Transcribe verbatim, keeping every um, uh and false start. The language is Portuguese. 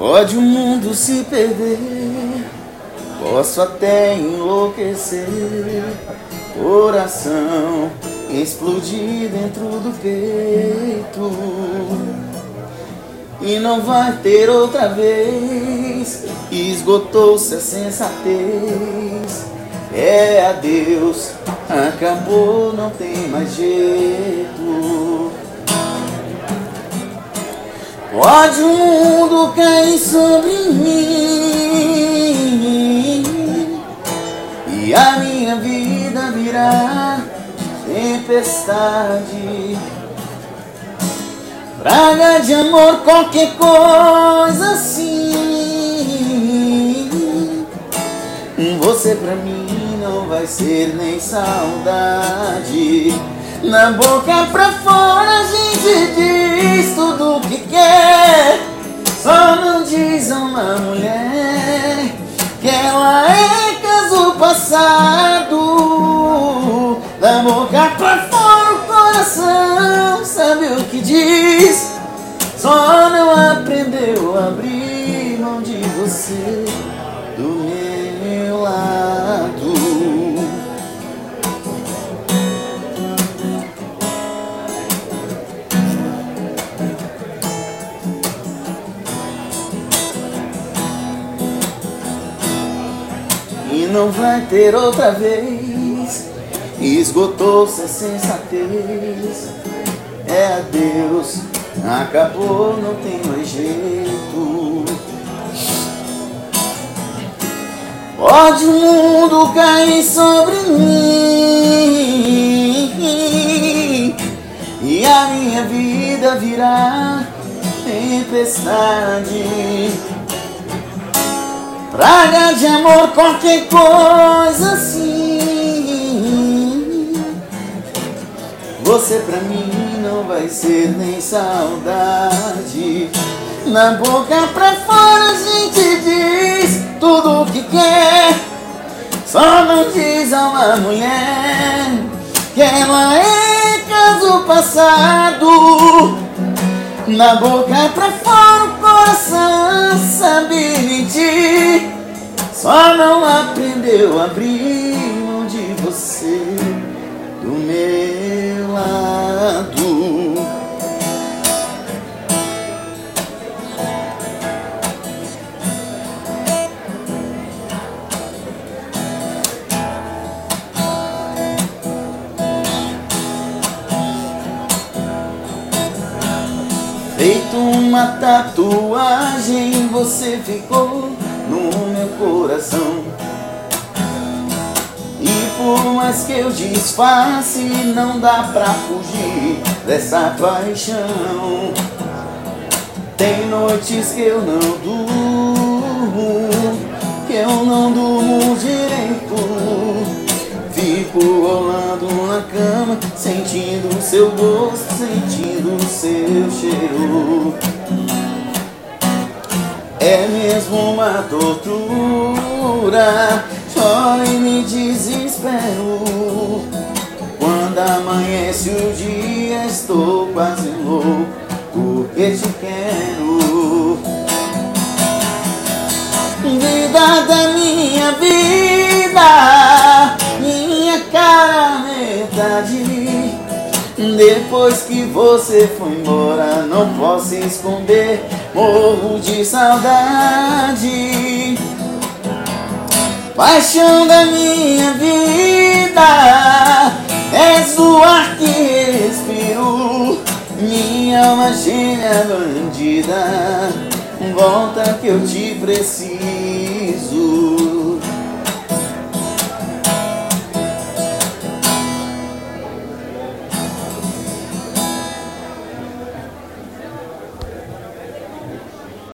Pode o mundo se perder, posso até enlouquecer, coração explodir dentro do peito, e não vai ter outra vez. Esgotou-se a sensatez, é adeus, acabou, não tem mais jeito. Pode o mundo cair sobre mim e a minha vida virar tempestade, praga de amor, qualquer coisa assim. Você pra mim não vai ser nem saudade. Na boca pra fora a gente diz tudo o que quer, só não diz a uma mulher que ela é caso passado. Da boca pra fora o coração sabe o que diz, só não aprendeu a abrir mão de você do meu lado. E não vai ter outra vez, esgotou-se a sensatez, é adeus, acabou, não tem mais jeito. Pode o mundo cair sobre mim e a minha vida virar tempestade, praga de amor, qualquer coisa assim. Você pra mim não vai ser nem saudade. Na boca pra fora a gente diz tudo o que quer, só não diz a uma mulher que ela é caso passado. Na boca pra fora o coração sabe mentir, só não aprendeu a abrir mão de você do meu lado. Feito uma tatuagem, você ficou no meu coração. E por mais que eu disfarce, não dá pra fugir dessa paixão. Tem noites que eu não durmo, que eu não durmo direito. Fico rolando na cama, sentindo o seu gosto, sentindo o seu cheiro. É mesmo uma tortura, choro e me desespero. Quando amanhece o dia, estou quase louco, porque te quero. Vida da minha vida, minha cara metade. Depois que você foi embora, não posso esconder, morro de saudade. Paixão da minha vida, és o ar que respiro. Minha alma gêmea bandida, volta que eu te preciso.